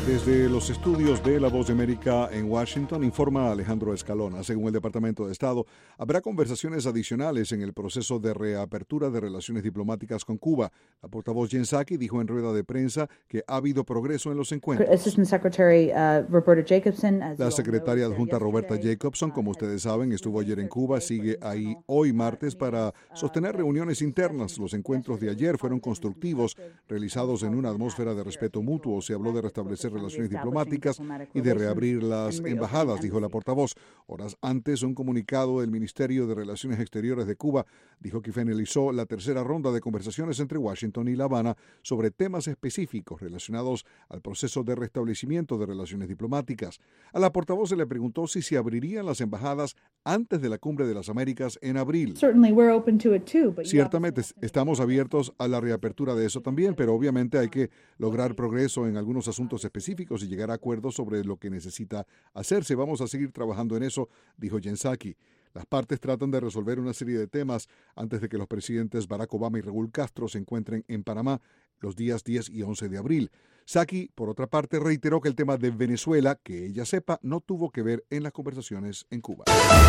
Desde los estudios de La Voz de América en Washington, informa Alejandro Escalona. Según el Departamento de Estado, habrá conversaciones adicionales en el proceso de reapertura de relaciones diplomáticas con Cuba. La portavoz Jen Psaki dijo en rueda de prensa que ha habido progreso en los encuentros. La secretaria adjunta Roberta Jacobson, como ustedes saben, estuvo ayer en Cuba, sigue ahí hoy martes para sostener reuniones internas. Los encuentros de ayer fueron constructivos, realizados en una atmósfera de respeto mutuo. Se habló de restablecer relaciones diplomáticas y de reabrir las embajadas, dijo la portavoz. Horas antes, un comunicado del Ministerio de Relaciones Exteriores de Cuba dijo que finalizó la tercera ronda de conversaciones entre Washington y La Habana sobre temas específicos relacionados al proceso de restablecimiento de relaciones diplomáticas. A la portavoz se le preguntó si se abrirían las embajadas antes de la Cumbre de las Américas en abril. Ciertamente estamos abiertos a la reapertura de eso también, pero obviamente hay que lograr progreso en algunos asuntos específicos y llegar a acuerdos sobre lo que necesita hacerse. Vamos a seguir trabajando en eso, dijo Jen Psaki. Las partes tratan de resolver una serie de temas antes de que los presidentes Barack Obama y Raúl Castro se encuentren en Panamá los días 10 y 11 de abril. Psaki, por otra parte, reiteró que el tema de Venezuela, que ella sepa, no tuvo que ver en las conversaciones en Cuba.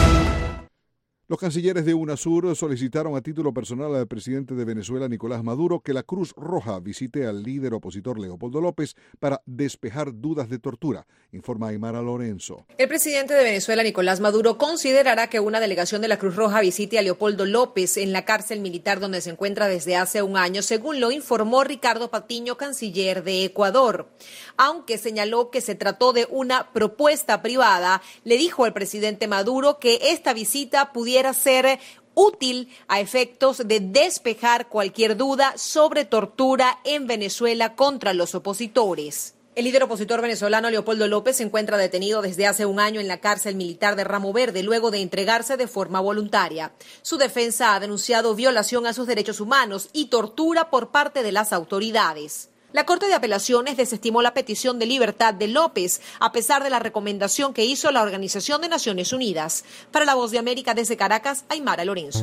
Los cancilleres de UNASUR solicitaron a título personal al presidente de Venezuela, Nicolás Maduro, que la Cruz Roja visite al líder opositor Leopoldo López para despejar dudas de tortura, informa Aymara Lorenzo. El presidente de Venezuela, Nicolás Maduro, considerará que una delegación de la Cruz Roja visite a Leopoldo López en la cárcel militar donde se encuentra desde hace un año, según lo informó Ricardo Patiño, canciller de Ecuador. Aunque señaló que se trató de una propuesta privada, le dijo al presidente Maduro que esta visita pudiera ser útil a efectos de despejar cualquier duda sobre tortura en Venezuela contra los opositores. El líder opositor venezolano Leopoldo López se encuentra detenido desde hace un año en la cárcel militar de Ramo Verde luego de entregarse de forma voluntaria. Su defensa ha denunciado violación a sus derechos humanos y tortura por parte de las autoridades. La Corte de Apelaciones desestimó la petición de libertad de López, a pesar de la recomendación que hizo la Organización de Naciones Unidas. Para La Voz de América desde Caracas, Aymara Lorenzo.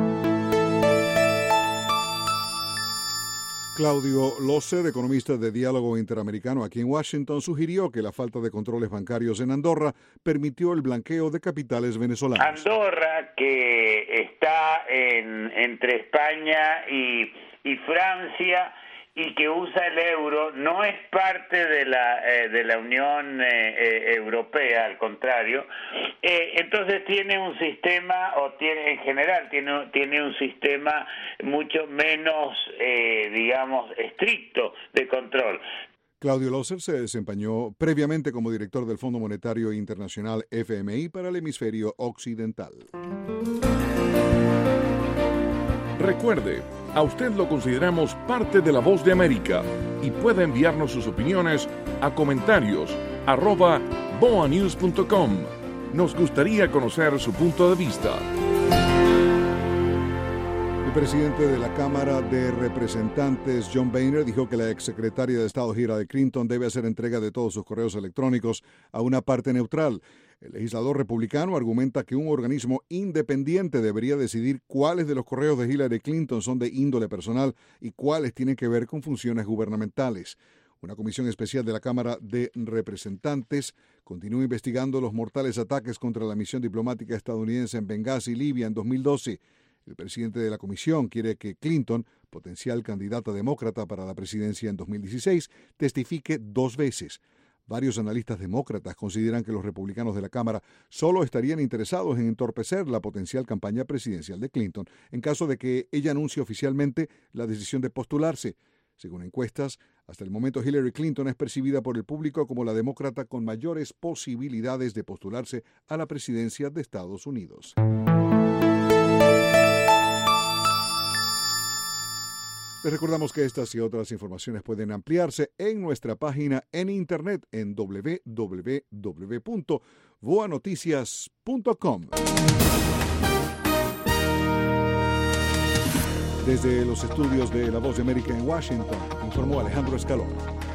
Claudio Loser, economista de Diálogo Interamericano aquí en Washington, sugirió que la falta de controles bancarios en Andorra permitió el blanqueo de capitales venezolanos. Andorra, que está entre España y Francia, y que usa el euro, no es parte de la Unión Europea, al contrario. Entonces tiene un sistema, tiene un sistema mucho menos, estricto de control. Claudio Loser se desempeñó previamente como director del Fondo Monetario Internacional FMI para el hemisferio occidental. Recuerde, a usted lo consideramos parte de La Voz de América y puede enviarnos sus opiniones a comentarios@boanews.com. Nos gustaría conocer su punto de vista. El presidente de la Cámara de Representantes, John Boehner, dijo que la exsecretaria de Estado Hillary Clinton debe hacer entrega de todos sus correos electrónicos a una parte neutral. El legislador republicano argumenta que un organismo independiente debería decidir cuáles de los correos de Hillary Clinton son de índole personal y cuáles tienen que ver con funciones gubernamentales. Una comisión especial de la Cámara de Representantes continúa investigando los mortales ataques contra la misión diplomática estadounidense en Benghazi, Libia, en 2012. El presidente de la comisión quiere que Clinton, potencial candidata demócrata para la presidencia en 2016, testifique 2 veces. Varios analistas demócratas consideran que los republicanos de la Cámara solo estarían interesados en entorpecer la potencial campaña presidencial de Clinton en caso de que ella anuncie oficialmente la decisión de postularse. Según encuestas, hasta el momento Hillary Clinton es percibida por el público como la demócrata con mayores posibilidades de postularse a la presidencia de Estados Unidos. Les recordamos que estas y otras informaciones pueden ampliarse en nuestra página en internet en www.voanoticias.com. Desde los estudios de La Voz de América en Washington, informó Alejandro Escalona.